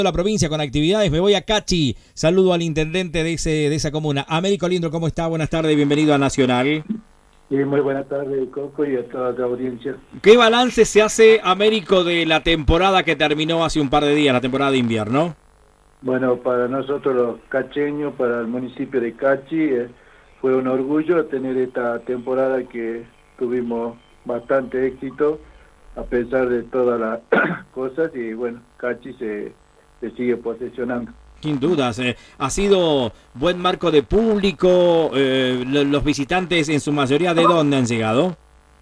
La provincia con actividades, me voy a Cachi, saludo al intendente de esa comuna. Américo Lindro, ¿cómo está? Buenas tardes, bienvenido a Nacional. Sí, muy buenas tardes, Coco, y a toda la audiencia. ¿Qué balance se hace, Américo, de la temporada que terminó hace un par de días, la temporada de invierno? Bueno, para nosotros los cacheños, para el municipio de Cachi, fue un orgullo tener esta temporada que tuvimos bastante éxito, a pesar de todas las cosas, y bueno, Cachi se sigue posesionando. Sin dudas, ha sido buen marco de público, los visitantes en su mayoría, ¿de dónde han llegado?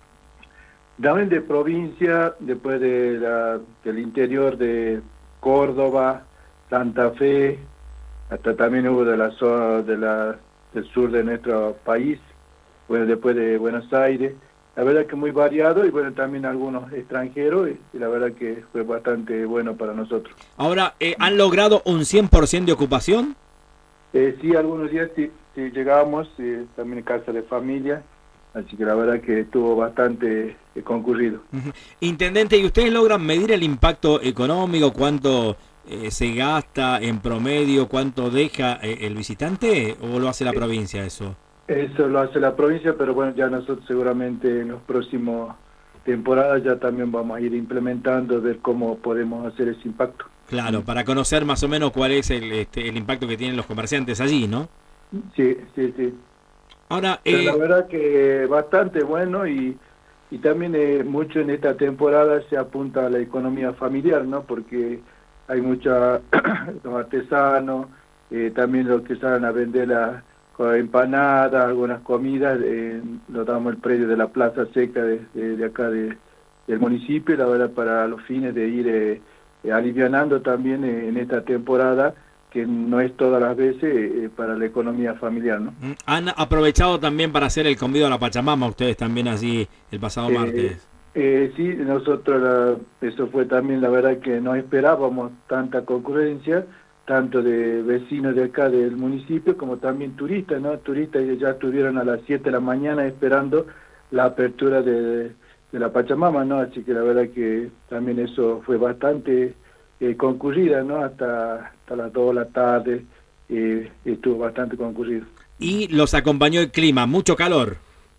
También de provincia, después del interior de Córdoba, Santa Fe, hasta también hubo de la zona del sur de nuestro país, bueno, después de Buenos Aires. La verdad que muy variado y bueno, también algunos extranjeros y la verdad que fue bastante bueno para nosotros. Ahora, ¿han logrado un 100% de ocupación? Sí, algunos días sí llegábamos, también en casa de familia, así que la verdad que estuvo bastante concurrido. Intendente, ¿y ustedes logran medir el impacto económico? ¿Cuánto se gasta en promedio? ¿Cuánto deja el visitante? ¿O lo hace la provincia eso? Eso lo hace la provincia, pero bueno, ya nosotros seguramente en los próximos temporadas ya también vamos a ir implementando, ver cómo podemos hacer ese impacto. Claro, para conocer más o menos cuál es el impacto que tienen los comerciantes allí, ¿no? Sí, sí, sí. Ahora, Pero la verdad que bastante bueno y también mucho en esta temporada se apunta a la economía familiar, ¿no? Porque hay muchos los artesanos, también los que salen a vender las empanadas, algunas comidas, nos damos el predio de la Plaza Seca de acá del municipio, la verdad para los fines de ir alivianando también en esta temporada, que no es todas las veces para la economía familiar, ¿no? han aprovechado también para hacer el convido a la Pachamama, ustedes también allí el pasado martes. Sí, nosotros eso fue también la verdad que no esperábamos tanta concurrencia, tanto de vecinos de acá del municipio como también turistas, ¿no? Turistas que ya estuvieron a las 7 de la mañana esperando la apertura de la Pachamama, ¿no? Así que la verdad que también eso fue bastante concurrida, ¿no? Hasta las 2 de la tarde estuvo bastante concurrido. Y los acompañó el clima, mucho calor.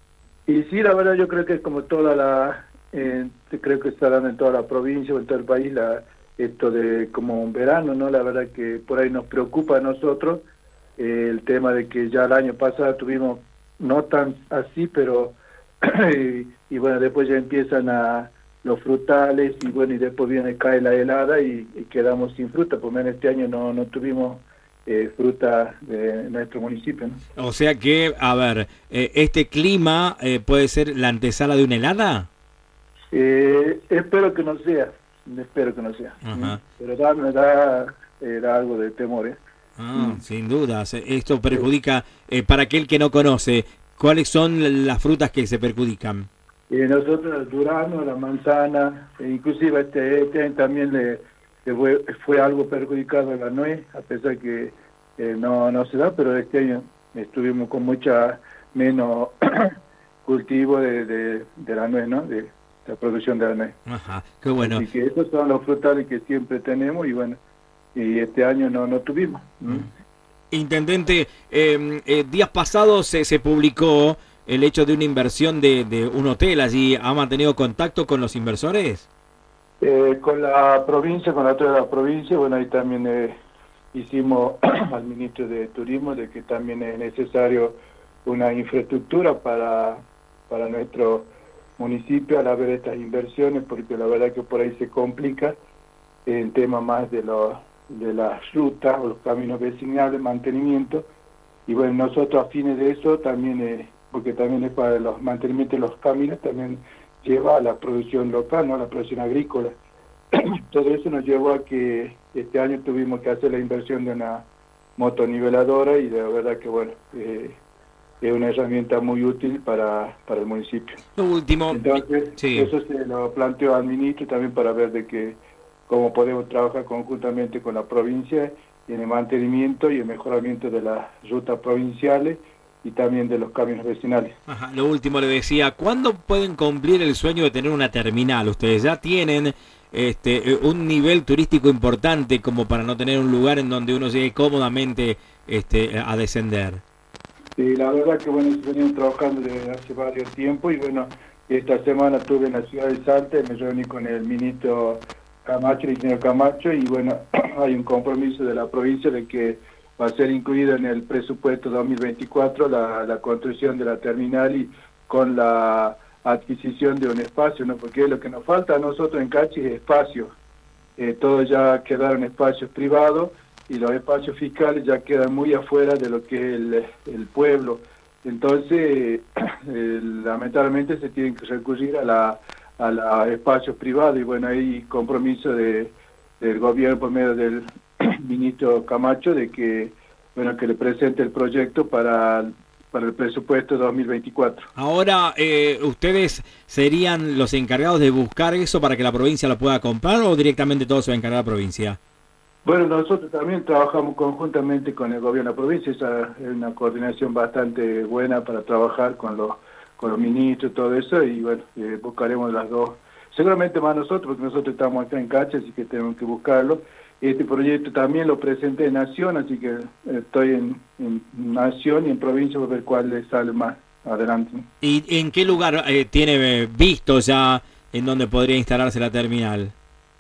Y sí, la verdad yo creo que es como creo que está dando en toda la provincia o en todo el país esto de como un verano, ¿no? La verdad que por ahí nos preocupa a nosotros el tema de que ya el año pasado tuvimos, no tan así, pero y bueno, después ya empiezan los frutales y bueno, y después cae la helada y quedamos sin fruta, por lo menos este año no tuvimos fruta de nuestro municipio, ¿no? O sea que, a ver, ¿este clima puede ser la antesala de una helada? Espero que no sea, espero que no sea. Ajá. Pero da algo de temor, ¿eh? Sin dudas. Esto perjudica, para aquel que no conoce, ¿cuáles son las frutas que se perjudican? Nosotros el durazno, la manzana, inclusive este año también fue algo perjudicado la nuez, a pesar que no se da, pero este año estuvimos con mucha menos cultivo de la nuez, ¿no? De la producción de la nuez. Ajá, qué bueno. Así que esos son los frutales que siempre tenemos y bueno, y este año no tuvimos. Intendente, días pasados se publicó el hecho de una inversión de un hotel allí. ¿Ha mantenido contacto con los inversores? Con la provincia, con la otra de la provincia, bueno, ahí también hicimos al ministro de Turismo de que también es necesario una infraestructura para nuestro municipio al haber estas inversiones, porque la verdad que por ahí se complica el tema más de las rutas o los caminos vecinales, mantenimiento, y bueno, nosotros a fines de eso también, porque también es para los mantenimientos de los caminos, también lleva a la producción local, ¿no? La producción agrícola. Todo eso nos llevó a que este año tuvimos que hacer la inversión de una motoniveladora y de verdad que bueno, es una herramienta muy útil para el municipio. Lo último, Entonces, sí. eso se lo planteó al ministro también para ver de que cómo podemos trabajar conjuntamente con la provincia en el mantenimiento y el mejoramiento de las rutas provinciales y también de los caminos vecinales. Ajá, lo último le decía, ¿cuándo pueden cumplir el sueño de tener una terminal? Ustedes ya tienen un nivel turístico importante como para no tener un lugar en donde uno llegue cómodamente a descender. Sí, la verdad que bueno, venimos trabajando desde hace varios tiempos y bueno, esta semana estuve en la ciudad de Salta, me reuní con el ministro Camacho, el ingeniero Camacho, y bueno, hay un compromiso de la provincia de que va a ser incluida en el presupuesto 2024 la construcción de la terminal y con la adquisición de un espacio, ¿no? Porque lo que nos falta a nosotros en Cachi es espacio. Todos ya quedaron espacios privados y los espacios fiscales ya quedan muy afuera de lo que es el pueblo. Entonces, lamentablemente se tienen que recurrir a los espacios privados y bueno, hay compromiso del gobierno por medio del ministro Camacho de que bueno que le presente el proyecto para el presupuesto 2024. Ahora, ¿ustedes serían los encargados de buscar eso para que la provincia lo pueda comprar o directamente todo se va a encargar la provincia? Bueno, nosotros también trabajamos conjuntamente con el gobierno de la provincia, esa es una coordinación bastante buena para trabajar con los ministros y todo eso, y bueno, buscaremos las dos. Seguramente más nosotros, porque nosotros estamos acá en Cachi, así que tenemos que buscarlo. Este proyecto también lo presenté en Nación, así que estoy en Nación y en provincia para ver cuál le sale más adelante. ¿Y en qué lugar tiene visto ya en donde podría instalarse la terminal?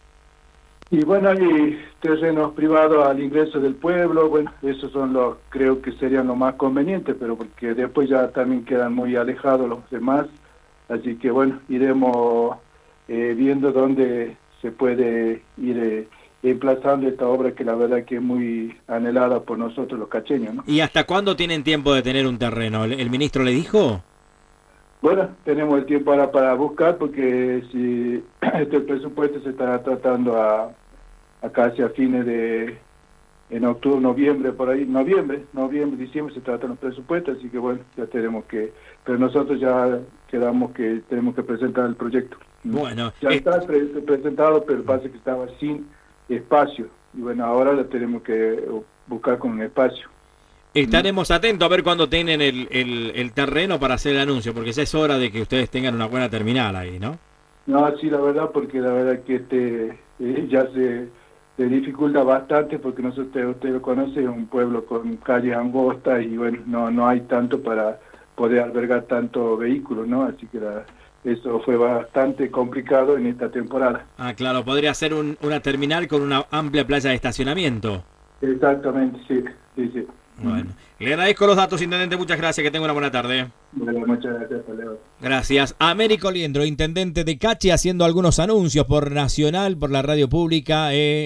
Y bueno, hay terrenos privados al ingreso del pueblo, bueno, esos son los, creo que serían los más convenientes, pero porque después ya también quedan muy alejados los demás, así que bueno, iremos viendo dónde se puede ir emplazando esta obra que la verdad que es muy anhelada por nosotros los cacheños, ¿no? ¿Y hasta cuándo tienen tiempo de tener un terreno? ¿El ministro le dijo? Bueno, tenemos el tiempo ahora para buscar porque si el presupuesto se estará tratando a casi a fines en octubre, noviembre, por ahí, noviembre, diciembre se tratan los presupuestos, así que bueno, ya tenemos que, pero nosotros ya quedamos que tenemos que presentar el proyecto. Bueno, ya está presentado, pero parece que estaba sin espacio, y bueno, ahora lo tenemos que buscar con un espacio. Estaremos atentos a ver cuándo tienen el terreno para hacer el anuncio, porque ya es hora de que ustedes tengan una buena terminal ahí, ¿no? No, sí, la verdad, porque la verdad que ya se dificulta bastante, porque nosotros, usted lo conoce, es un pueblo con calles angostas y bueno, no hay tanto para poder albergar tanto vehículos, ¿no? Así que eso fue bastante complicado en esta temporada. Ah, claro, podría ser una terminal con una amplia playa de estacionamiento. Exactamente, sí. Bueno, le agradezco los datos, intendente, muchas gracias, que tenga una buena tarde. Bueno, muchas gracias, Leo. Gracias. Américo Liendro, intendente de Cachi, haciendo algunos anuncios por Nacional, por la radio pública.